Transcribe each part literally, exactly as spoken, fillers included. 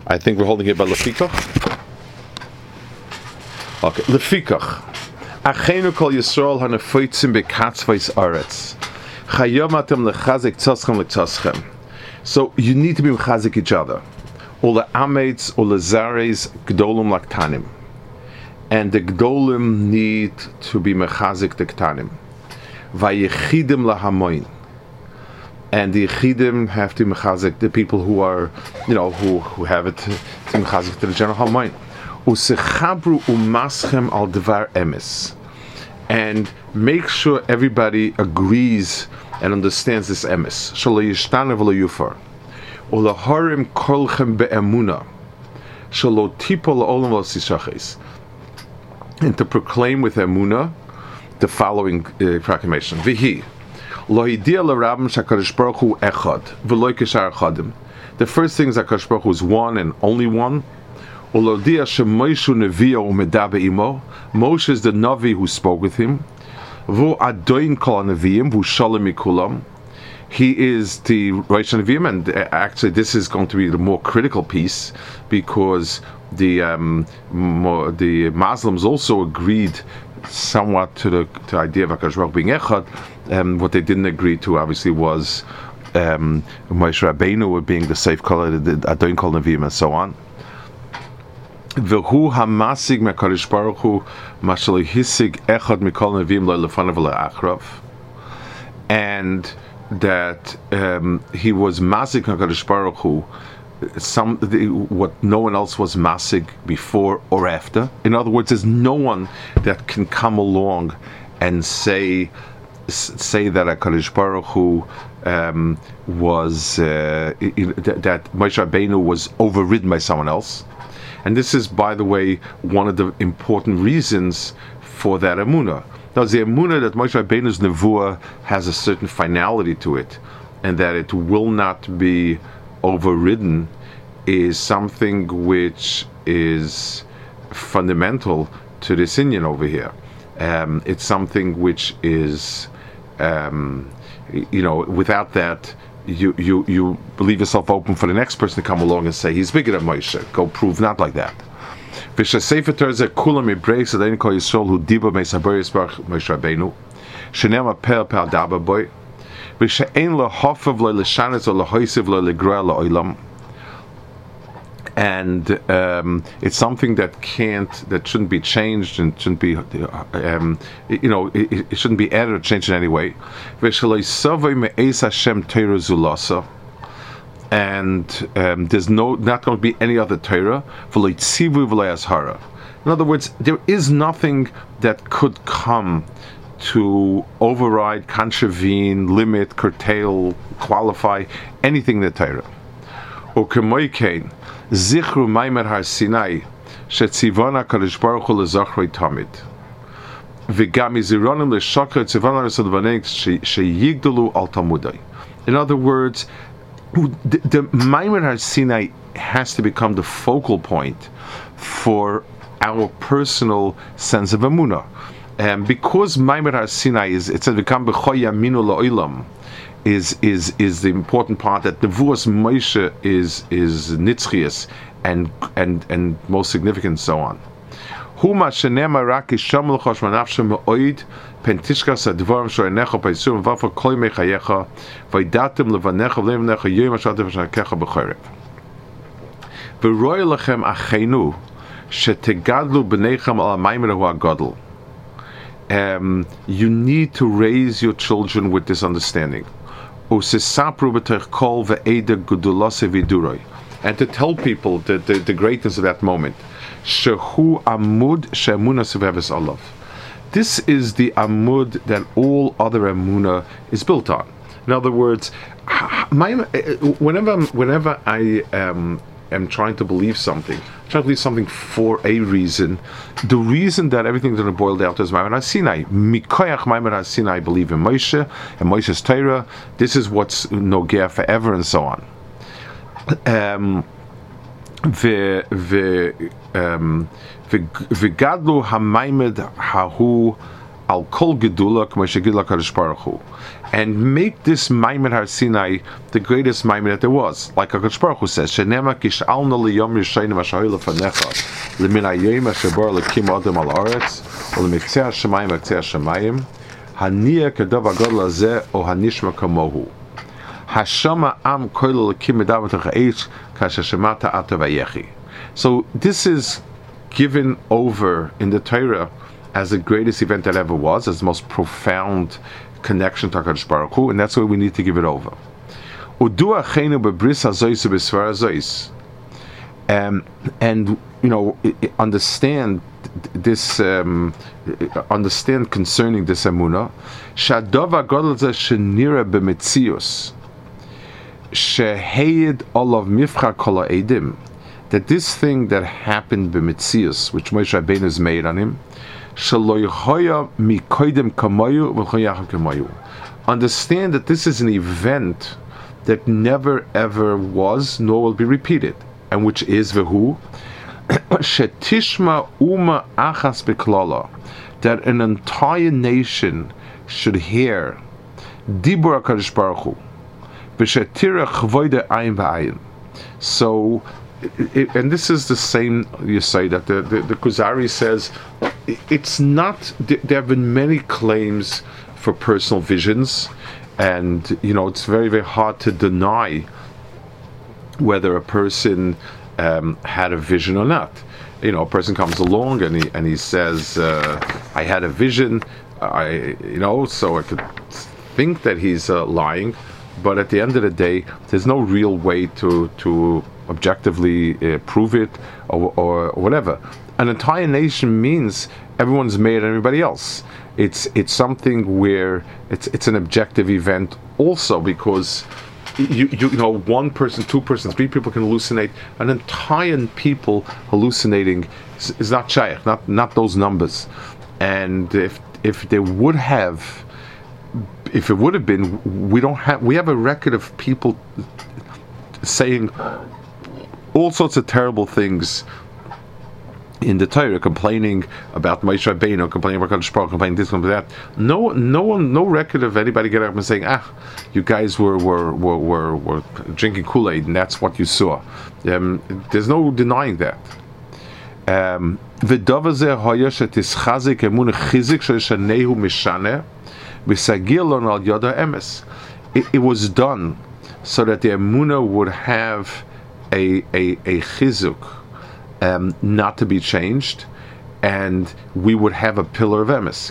I think we're holding it by Lefikach. Okay, Lefikach. Achenu kol Yisrael hanefoitzim bekatzvais aretz. Chayom atem lechazik tzoschem letzoschem. So you need to be mechazik each other. Ule ametz, ule zares, gdolim laktanim. And the gdolim need to be mechazik the ktanim. Vayechidim lahamoin. And the yechidim have to mechazik the people who are, you know, who, who have it to, to mechazik to the general hamoin. Usechabru umaschem al devar emes. And make sure everybody agrees and understands this emes. Shalo yishtane v'lo yufar. Ulaharim kolchem be'emuna. Shalo tipol olam v'sishaches. And to proclaim with emuna the following uh, proclamation: Vihi lo hidia l'rabim shakadosh baruch hu echad v'lo kishar echadim. The first thing is that Kadosh Baruch Hu is one and only one. Ulodia shemoishu nevia umedabe imo. Moshe is the navi who spoke with him. Vu adoin kol neviim vu shalom mikulam. He is the Rosh Neviim, and actually this is going to be the more critical piece because the um, more, the Muslims also agreed somewhat to the, to the idea of HaKadosh Baruch Hu being Echad. Um, what they didn't agree to, obviously, was um, Moshe Rabbeinu being the safe color, the Adon Kol Neviim, and so on. V'hu hamasig me'HaKadosh Baruch Hu mashal hisig Echad mikol Neviim lo lefanav le'achrav, and that um, he was masig HaKadosh Baruch Hu, some the, what no one else was masig before or after. In other words, there's no one that can come along and say say that HaKadosh Baruch Hu um, was uh, that, that Moshe Rabbeinu was overridden by someone else. And this is, by the way, one of the important reasons for that emunah. Now, the emunah that Moshe Rabbeinu's nevuah has a certain finality to it, and that it will not be overridden, is something which is fundamental to this inyan over here. Um, it's something which is, um, you know, without that, you, you you leave yourself open for the next person to come along and say he's bigger than Moshe. Go prove not like that. V'shasefer Torah ze kulam ibreis adein kol Yisrael hu diba me'sabar yisbarach Moshe Rabbeinu shenema per per daba boy v'she'en lo hofav lo l'shanes o lo hoisiv lo l'groa lo olam. And um, it's something that can't, that shouldn't be changed and shouldn't be, um, you know, it, it shouldn't be added or changed in any way. And um, there's no, not going to be any other Torah. In other words, there is nothing that could come to override, contravene, limit, curtail, qualify anything in the Torah. Zichru Maimer Har Sinai shetzivona Kadosh Baruch Hu lezachroi tamid v'gam izironim leshakar tzivona resadvanei sheyigdalu al talmudai. In other words, the, the Maimer Har Sinai has to become the focal point for our personal sense of emunah, and because Maimer Har Sinai is, it says become b'choy yaminu la'olam, is is is the important part, that Nevuas Moshe is is nitzchias and and and most significant, so on. Huma shenema rak isham l'chosh manafshem me'oid pentishkas advarim shorenecha paisum v'afar kol mechayecha v'yidatim levanecha v'levanecha yom ashatev shakecha b'chorev v'roy lechem achenu shetegadlu b'neichem al ha'maimer hu ha'gadol. Um, you need to raise your children with this understanding. And to tell people the, the, the greatness of that moment. This is the amud that all other emunah is built on. In other words, my, whenever whenever I um, am trying to believe something, trying to believe something for a reason, the reason that everything's going to boil down to is Maimer Har Sinai. Mikoyach Maimer Har Sinai, I believe in Moshe and Moshe's Torah. This is what's nogea forever, and so on. Um, V'gadlu haMaimed hahu al kol gedula k'mo shegidula Kadosh Baruch Hu, and make this Maimed Har Sinai the greatest Maimed that there was, like Kadosh Baruch Hu says, Shenema kish'alna liyom yishayim asher lefanecha lemin hayom asher bar lekim adam al aretz u'lemitzeh hashamayim v'ktzeh hashamayim haniya kedav hagadol hazeh o hanishma kamohu hashama am koil lekim medav v'tacha'etz kasher shemata ata vayechi. So this is given over in the Torah as the greatest event that ever was, as the most profound connection to HaKadosh Baruch Hu, and that's why we need to give it over. Udu achenu bebris hazois ubesvar hazois. Um, and you know, understand this, um, understand concerning this emuna. Shadav hagadol zeh shenira b'metzius shehayed olav mifcha kol ha'edim. That this thing that happened b'metzius, which Moshe Rabbeinu has made on him, understand that this is an event that never ever was nor will be repeated, and which is vehu shetishma uma achas beklala, that an entire nation should hear dibur HaKadosh Baruch Hu b'shetira chvoide ayin b'ayin. So, It, and this is the same, you say, that the, the, the Kuzari says, it's not, there have been many claims for personal visions, and, you know, it's very, very hard to deny whether a person um, had a vision or not. You know, a person comes along and he, and he says, uh, I had a vision, I, you know, so I could think that he's uh, lying, but at the end of the day, there's no real way to, to objectively uh, prove it or, or whatever. An entire nation means everyone's made at everybody else. It's it's something where it's it's an objective event also, because you you, you know, one person, two persons, three people can hallucinate. An entire people hallucinating is, is not shaykh, not not those numbers. And if if they would have, if it would have been, we don't have we have a record of people saying all sorts of terrible things in the Torah, complaining about Moshe Rabbeinu, complaining about Kadosh Baruch Hu, complaining this, complaining that. No, no one, no record of anybody getting up and saying, "Ah, you guys were were were were, were drinking Kool-Aid, and that's what you saw." Um, there's no denying that. Um, it, it was done so that the emunah would have a a, a chizuk, um, not to be changed, and we would have a pillar of emes.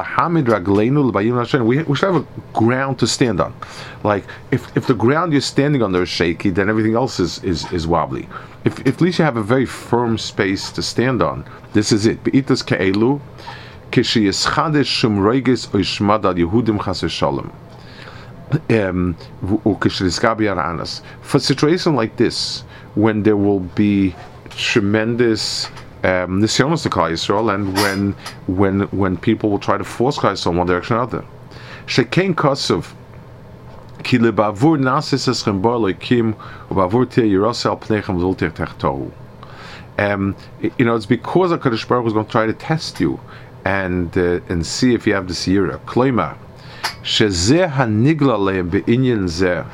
We, we should have a ground to stand on. Like, if, if the ground you're standing on is shaky, then everything else is, is, is wobbly. If, if at least you have a very firm space to stand on, this is it. Be'itas ke'elu, kishiyischadish shum roigis oishmad al Yehudim chas v'shalom. Um, for a situation like this, when there will be tremendous nisyonos to Klal Yisrael, and when when when people will try to force Klal Yisrael in one direction or another, shekein kasuv ki lebavur nasis eschem bar loikim ubavur tir yiraseh al pneichem zultir techtohu. Um, you know, it's because HaKadosh Baruch Hu is going to try to test you and uh, and see if you have this yira. Kloima shezeh hanigla leim beinyan zeh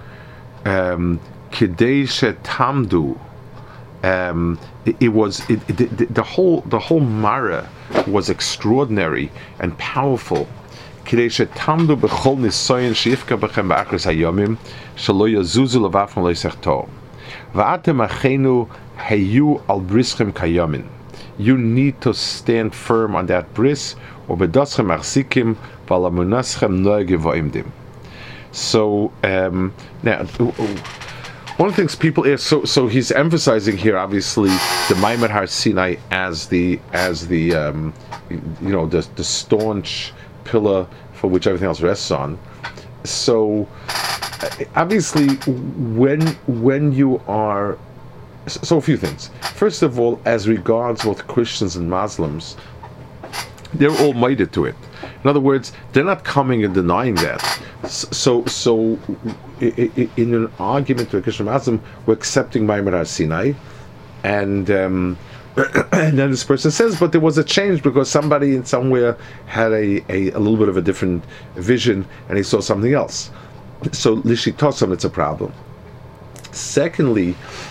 kidei shetamdu. Um, it, it was it, it, the, the whole the whole Mara was extraordinary and powerful. Kidei shetamdu bechol nisoyin sheifka bechem ba'achris hayomim shelo yazuzu levafim leisechto va'atem achenu hayu al brischem kayomin. You need to stand firm on that bris, or bedaschem achzikim v'alamunaschem noegevoimdim. So um, now. One of the things people ask, so so he's emphasizing here, obviously, the Maimed Har Sinai as the as the um, you know the the staunch pillar for which everything else rests on. So obviously, when when you are, so a few things. First of all, as regards both Christians and Muslims, they're all minded to it. In other words, they're not coming and denying that. So, so in an argument with Christian Muslim, we're accepting Maimed Har Sinai, and um, And then this person says, but there was a change because somebody in somewhere had a, a, a little bit of a different vision and he saw something else. So Lishitosam, it's a problem. Secondly,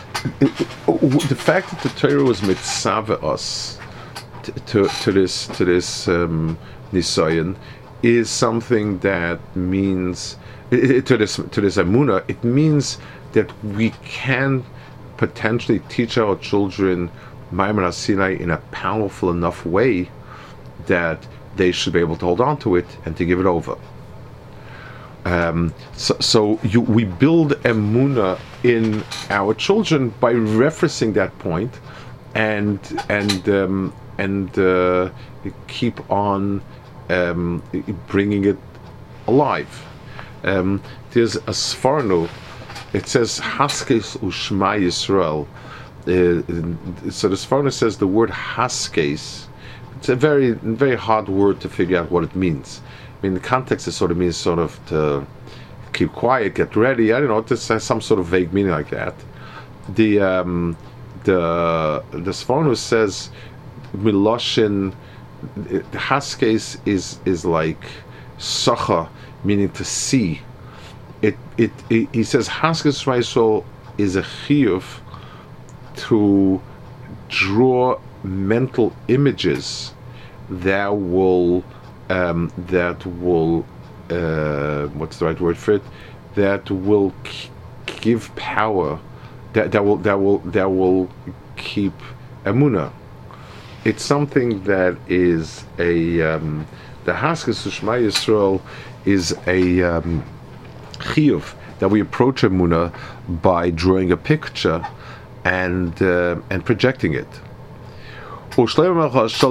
the fact that the Torah was mitzvah us to, to, to this to this um, nisayon is something that means to this to this emunah. It means that we can potentially teach our children Maimon Sinai in a powerful enough way that they should be able to hold on to it and to give it over. Um, so so you, we build emunah in our children by referencing that point, and and um, and uh, keep on um, bringing it alive. Um, there's a Sforno. It says Haskes Ushma Yisrael. Uh, so the Sforno says the word Haskes. It's a very very hard word to figure out what it means. I mean, the context, it sort of means sort of to keep quiet, get ready. I don't know. This has some sort of vague meaning like that. The um, the the Sforno says Miloshin Haskes is is like Sacha, meaning to see. It it, it he says Haskes Raisol is a chiyuv to draw mental images that will. Um, that will, uh, what's the right word for it? That will k- give power. That that will that will that will keep emunah. It's something that is a um, the Haskes Ushma Yisrael is a um, chiyuv that we approach emunah by drawing a picture and uh, and projecting it. And Shlomo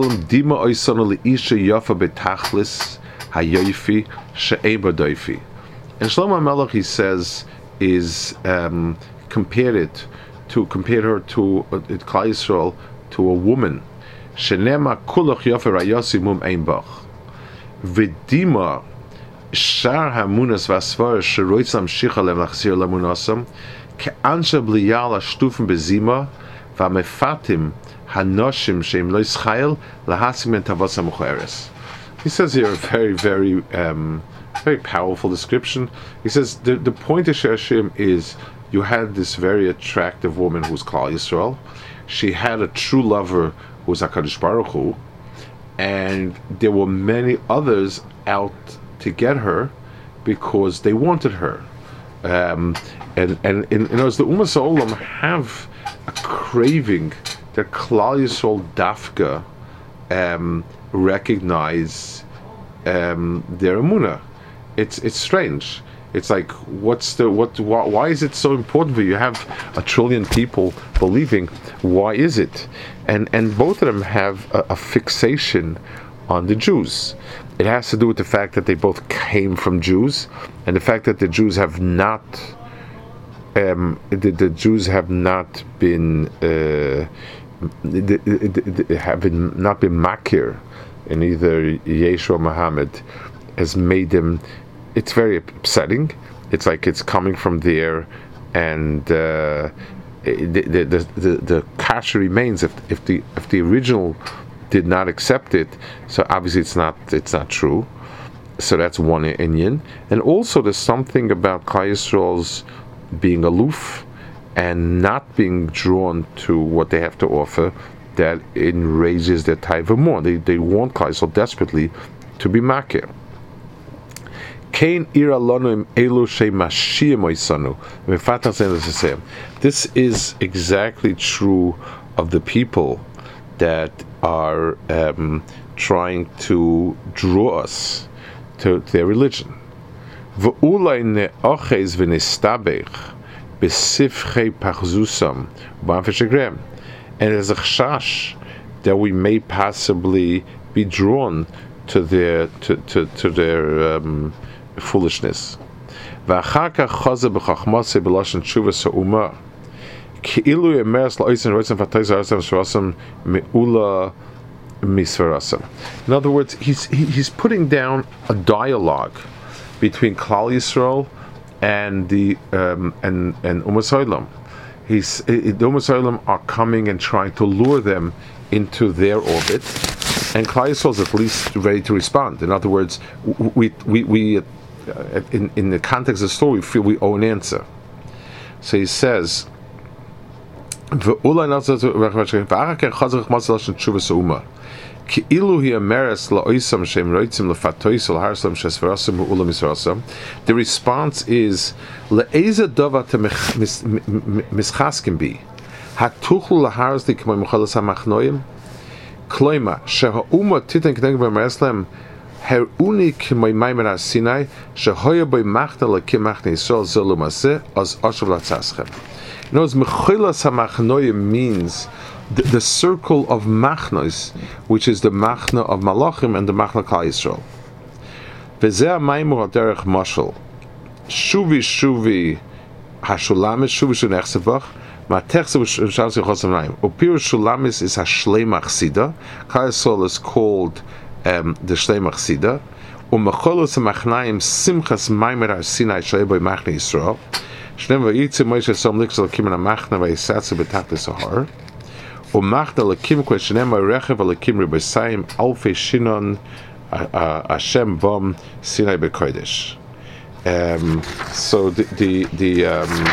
Melech, he says, is um, compared it to compare her to uh, Klal Yisrael to a woman. Shenema kulach yofer rayasi mum ein bach. V'dima shar hamunas vasvar sheroitzam shicha lemachzir lamunasam ke'ansha bliyal ashtufen bezima v'amefatim hanoshim sheim lo yischayel lahasim en tavos hamucheres. He says here a very, very, um, very powerful description. He says the the point of Shashim is you had this very attractive woman who's Klal Yisrael. She had a true lover who was HaKadosh Baruch Hu, and there were many others out to get her because they wanted her. Um, and and in other words, the Umas Olam have a craving that Klal Yisrael Dafka um, recognize um, their emunah. It's it's strange. It's like, what's the what? Why, why is it so important for you? You have a trillion people believing. Why is it? And and both of them have a, a fixation on the Jews. It has to do with the fact that they both came from Jews, and the fact that the Jews have not, um, the, the Jews have not been, uh, the, the, the, have been not been makir, and either Yeshua or Muhammad has made them. It's very upsetting. It's like it's coming from there, and uh, the the the, the, the kasha remains if if the if the original did not accept it. So obviously it's not it's not true. So that's one inyan. And also there's something about Klal Yisrael's being aloof and not being drawn to what they have to offer that enrages their taiva more. They they want Klal Yisrael desperately to be makir. This is exactly true of the people that are um, trying to draw us to their religion. And there's a chash that we may possibly be drawn to their to to, to their um, foolishness. In other words, he's he's putting down a dialogue between Klal Yisrael and the um, and and Umas Olam. he's it, the Ummah Yisrael are coming and trying to lure them into their orbit, and Klal Yisrael is at least ready to respond. In other words, we we we uh, in in the context of the story, we feel we owe an answer. So he says. The response is le'eza dava te mischaskim bi hatuchlu laharas li k'may mechalas hamachnoim kloima sheha'uma titen k'negem v'mereslem heruni k'may maimer har-sinai shehoya b'y machna l'kim machna Yisrael zolu maseh az ashav l'tzaschem. In other words, mechalas hamachnoim means The, the circle of machnos, which is the machna of Malachim and the machna Klal Yisrael. V'zeh ha'maimur ha'derech mashal. Shuvi shuvi ha'shulamis, shuvi shuvi nechsevach, ma'techse v'shavzi chosav naim. Upir shulamis is ha'shleimach sida. Klal Yisrael is called um, the shleimach sida. U'mecholos ha'machnaim simchas maimer har-sinai shalei b'y machna Yisrael. Shnem v'yitzi Moshe som liksel kim ha'machna v'yisatzu b'tachlis ha'har. Umachna lekim questionem rechev lekim ribasaim alfe shinon Hashem vom Sinai bekodesh. Um So the the the um,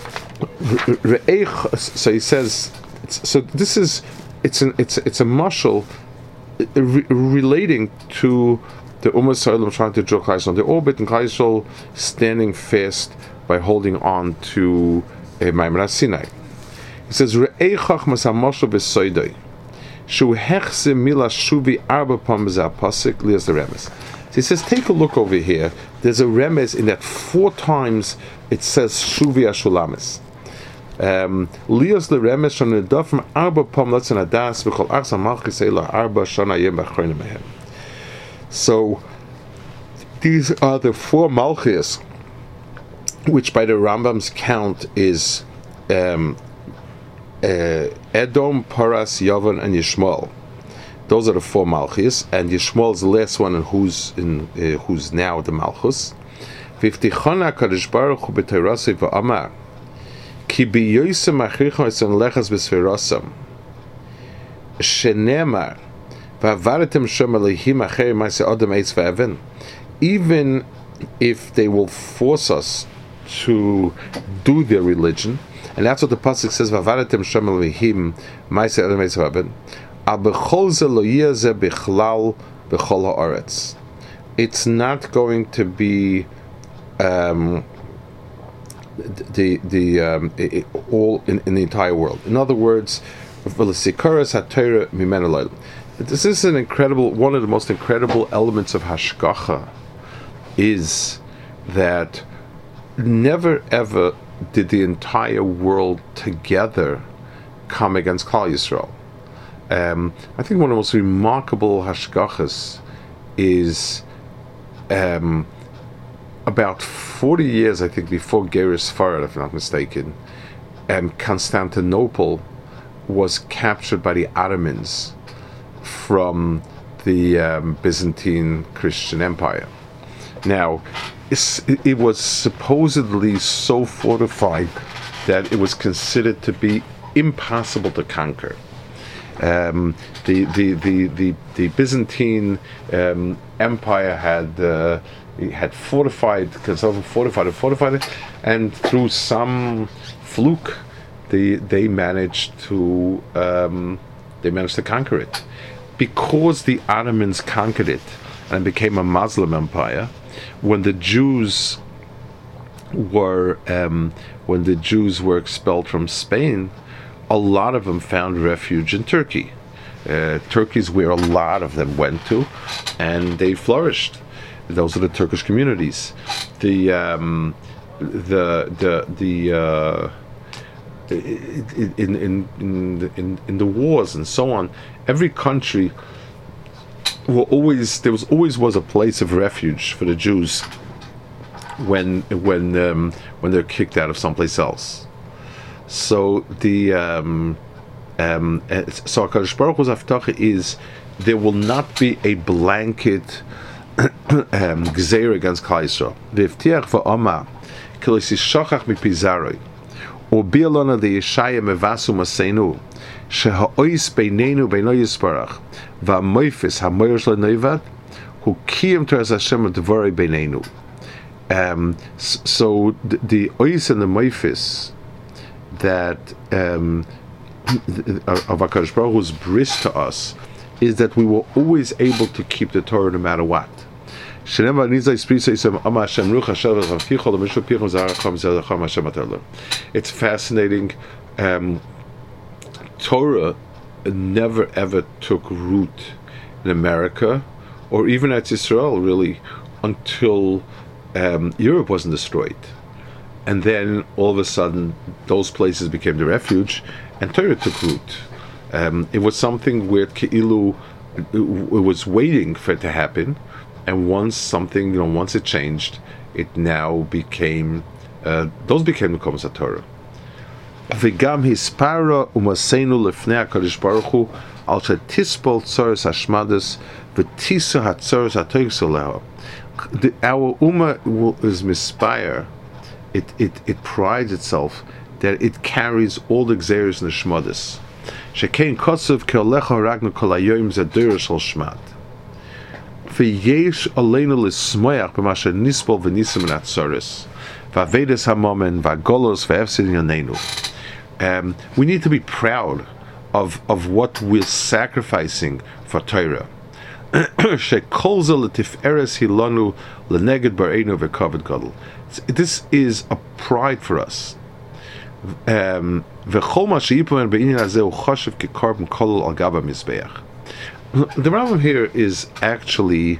so he says. So this is it's an it's it's a mashal re- relating to the Ummah Yisrael trying to draw Klal Yisrael on the orbit and Klal Yisrael standing fast by holding on to a Maimon Sinai. He says, "Re'ei chachmas hamoshav v'soidoi, shu hechse mila shuvi arba pam pasik lias the remes." So he says, take a look over here. There's a remes in that four times it says shuvi ashulamis. Lias the remes shon nedaf from arba pam latzan adas v'chol achsa malchis eila arba shana yem b'chronim mehem. So these are the four malchis, which by the Rambam's count is. Um, Uh, Edom, Paras, Yavan, and Yishmael. Those are the four Malchus, and Yishmael is the last one, and who's in uh, who's now the Malchus. V'iftichona Kadosh Baruch Hu b'Torasei v'Amar ki b'yosem achricha etzon lechas b'sferosam shenemar v'avaratem shem Elohim acher ma'aseh Adam eitz v'aven. Even if they will force us to do their religion. And that's what the pasuk says. V'avaratem shem Elohim ma'aseh Adam eitz v'aven. Al b'chol ze lo yeh bichlal b'chol ha'aretz. It's not going to be um, the the um, it, it, all in, in the entire world. In other words, this is an incredible, one of the most incredible elements of hashgacha is that never ever did the entire world together come against Klal Yisrael. Um, I think one of the most remarkable hashgachas is um, about forty years, I think, before Gerus Farad, if I'm not mistaken, um, Constantinople was captured by the Ottomans from the um, Byzantine Christian Empire. Now, it's, it was supposedly so fortified that it was considered to be impossible to conquer. Um, the, the, the, the, the Byzantine um, Empire had uh, had fortified, fortified and fortified it, and through some fluke, they they managed to um, they managed to conquer it. Because the Ottomans conquered it and became a Muslim empire, when the Jews were um, when the Jews were expelled from Spain, a lot of them found refuge in Turkey. Uh, Turkey's where a lot of them went to, and they flourished. Those are the Turkish communities. The um, the the the uh, in, in in in in the wars and so on, every country were always there was always was a place of refuge for the Jews when when um, when they're kicked out of someplace else. So the um, um, so HaKadosh Baruch Hu's Haftacha is there will not be a blanket um, gzeir against Klal Yisrael. V'ivtiach v'amar ki lo yishachach mipi zaroi Ubialona de Yeshaya mevasu masenu, shehaois beinenu beino yisparach, va'moifis hamoyers le'neivad, who kiyem teres Hashem dvorei beinenu. Um, so the, the ois and the moifis that um, of HaKadosh Baruch Hu's bris to us is that we were always able to keep the Torah no matter what. It's fascinating. Um, Torah never ever took root in America or even at Israel really until um, Europe wasn't destroyed. And then all of a sudden those places became the refuge and Torah took root. Um, it was something where Ke'ilu, it was waiting for it to happen, and once something, you know, once it changed, it now became, uh, those became the Komas HaTorah. V'gam hispara umasenu lefnei HaKadosh Baruch Hu al shetispol tzoros hashmadas v'tisu hatzoros hatoyks oleha. Our Ummah is mispire. It, it, it prides itself that it carries all the Xeris and the Shmadas. Shekein kotzev ke'olecha ragnu kol hayoyim zedurah shel shmad. V'yesh aleinu l'smoyach b'masher nispol v'nisim and atzoris. V'avedes hamomen v'agolos v'efsid yoneinu. Um, we need to be proud of, of what we're sacrificing for Torah. Shekol ze l'tiferes hilanu l'neged bar'einu v'kavod gadol. This is a pride for us. Um, the Rambam here is actually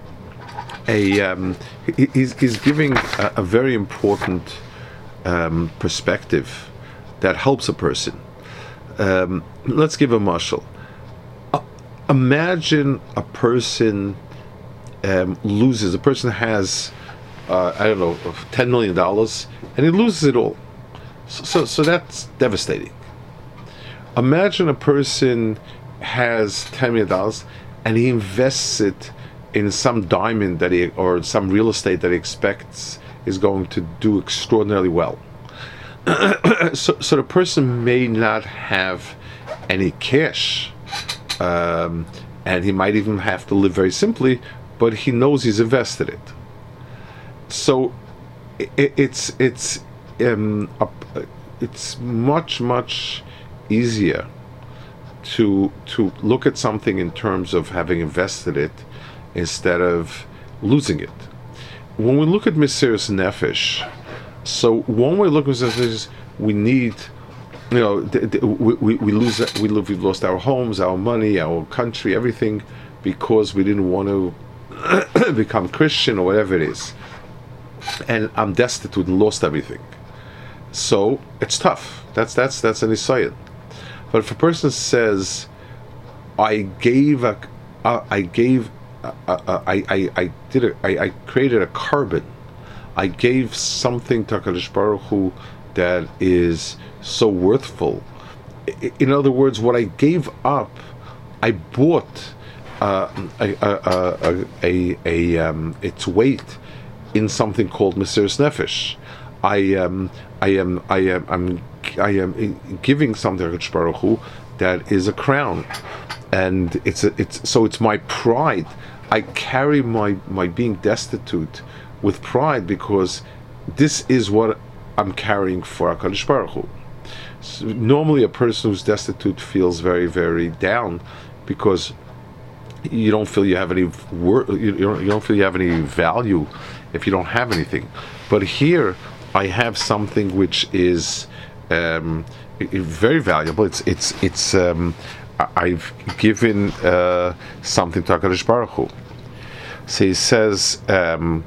a um, he's, he's giving a, a very important um, perspective that helps a person. Um, let's give a mashal. Uh, imagine a person um, loses. A person has uh, I don't know ten million dollars, and he loses it all. So, so, so that's devastating. Imagine a person has ten million dollars and he invests it in some diamond that he, or some real estate that he expects is going to do extraordinarily well. so, so the person may not have any cash, um, and he might even have to live very simply, but he knows he's invested it. So, it, it's it's. Um, it's much much easier to to look at something in terms of having invested it instead of losing it. When we look at Mesiras Nefesh, so one way of looking at this is we need, you know, th- th- we, we, we lose we lose, we've lost our homes, our money, our country, everything because we didn't want to become Christian or whatever it is, and I'm destitute and lost everything. So it's tough. That's that's that's an isayid. But if a person says, "I gave a, uh, I gave, uh, uh, I, I I did a, I, I created a carbon, I gave something to HaKadosh Baruch Hu that is so worthful." In other words, what I gave up, I bought uh, a, a, a, a, a um, its weight in something called Mesiras Nefesh. I um I am I am I'm I am giving something to HaKadosh Baruch Hu that is a crown, and it's a, it's so it's my pride. I carry my my being destitute with pride because this is what I'm carrying for HaKadosh Baruch Hu. So normally, a person who's destitute feels very very down because you don't feel you have any worth. You don't, you don't feel you have any value if you don't have anything. But here, I have something which is um, very valuable. It's it's it's. Um, I've given uh, something to HaKadosh Baruch Hu. So he says, um,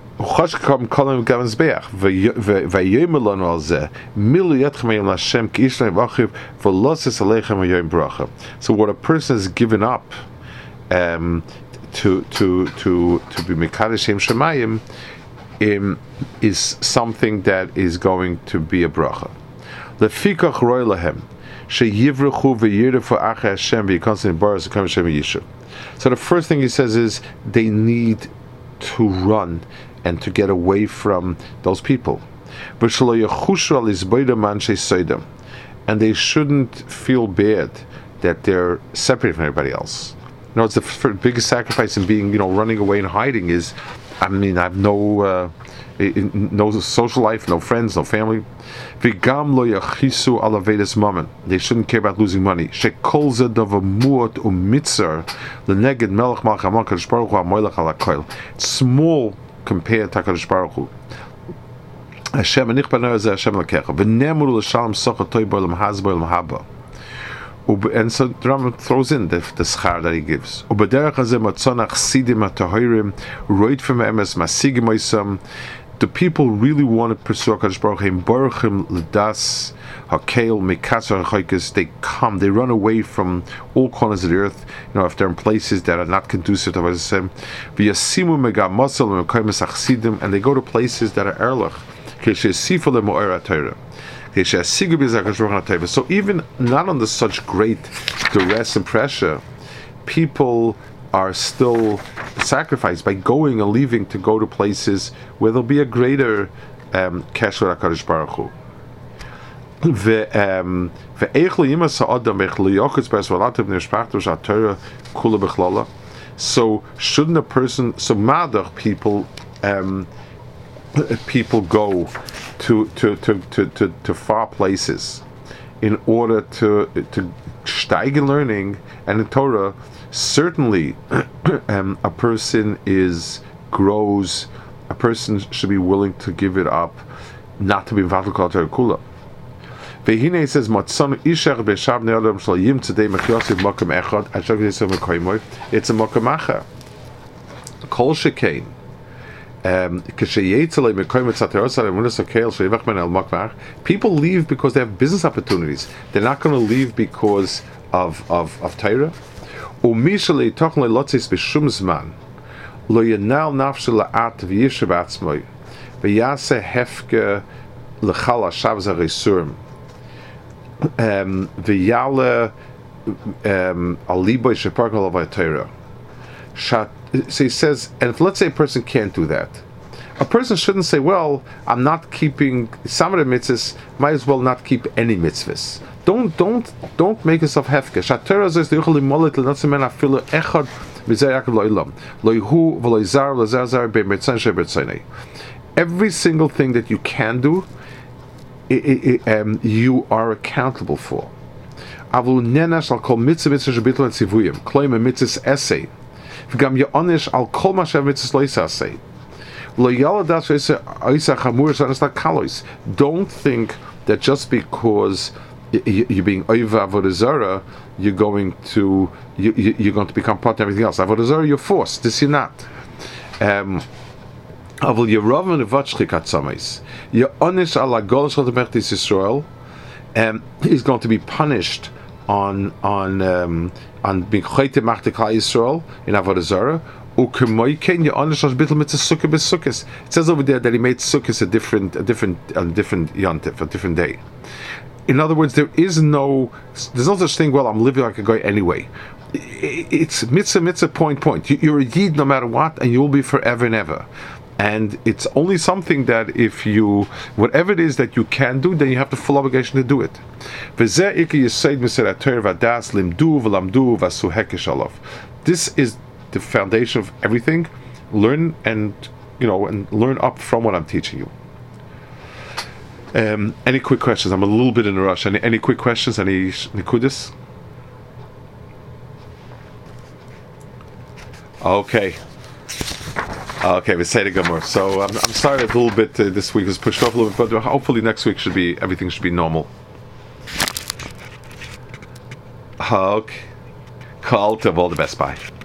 so what a person has given up um, to to to to be Mekadosh Shem Shemayim um, is something that is going to be a bracha. Lefikach roy lahem sheyivrechu v'yirdefu achei Hashem v'yikonsim baras v'kam Hashem yishuv. So the first thing he says is they need to run and to get away from those people. And they shouldn't feel bad that they're separated from everybody else. You know, it's the f- biggest sacrifice in being, you know, running away and hiding is, I mean, I have no, uh, no social life, no friends, no family. They shouldn't care about losing money. It's small compared to HaKadosh Baruch Hu. Hashem anich banar ze Hashem lakecha v'nemuru l'shalom socha toy b'olam haz b'olam haba. And so the Rambam throws in the, the schar that he gives. Ubederach hazeh matzonach sidim ha'tahirim roid from emes masigim oisam. Do people really want to pursue HaKadosh Baruch Hu? Baruchim l'das hakel mikatzar ha'choykes. They come, they run away from all corners of the earth. You know, if they're in places that are not conducive to Hashem. V'yasimu megam masal v'mekaymes achsidim, and they go to places that are erlich. So even not under such great duress and pressure, people are still sacrificed by going and leaving to go to places where there'll be a greater um, kesher HaKadosh Baruch Hu. So shouldn't a person, so madach people, um, people go to to, to, to, to to far places in order to to steig in learning and in Torah. Certainly, um, a person is grows. A person should be willing to give it up, not to be involved kol Torah kula. Vehine says matzon ishach b'shav ne'adam shalayim today mechiyosiv makam echad. Ashak yisem mekoymoy. It's a makam acha. Kol shekain. Um, people leave because they have business opportunities. They're not going to leave because of of, of Torah. So he says, and if let's say a person can't do that, a person shouldn't say, well, I'm not keeping some of the mitzvahs, might as well not keep any mitzvahs. Don't don't don't make yourself hefker. Every single thing that you can do, it, it, um, you are accountable for. Don't think that just because you're being over avodah zarah, you're going to you, you're going to become part of everything else. Avodah zarah, you're forced. This you're not. Um, um, he's going to be punished on on um, on being chayte machte klal Yisrael in avodah zarah. It says over there that he made sukkahs a different, a different, a different yontif, a different day. In other words, there is no, there's no such thing. Well, I'm living like a guy anyway. It's mitzvah, mitzvah, point, point. You're a yid no matter what, and you will be forever and ever. And it's only something that if you, whatever it is that you can do, then you have the full obligation to do it. This is the foundation of everything. Learn and you know and learn up from what I'm teaching you. Um, any quick questions? I'm a little bit in a rush. Any, any quick questions? Any nikudis? Okay. Okay, we say the Gemara. So I'm, I'm sorry a little bit uh, this week was pushed off a little bit, but hopefully next week should be everything should be normal. Okay. Call to all the best. Bye.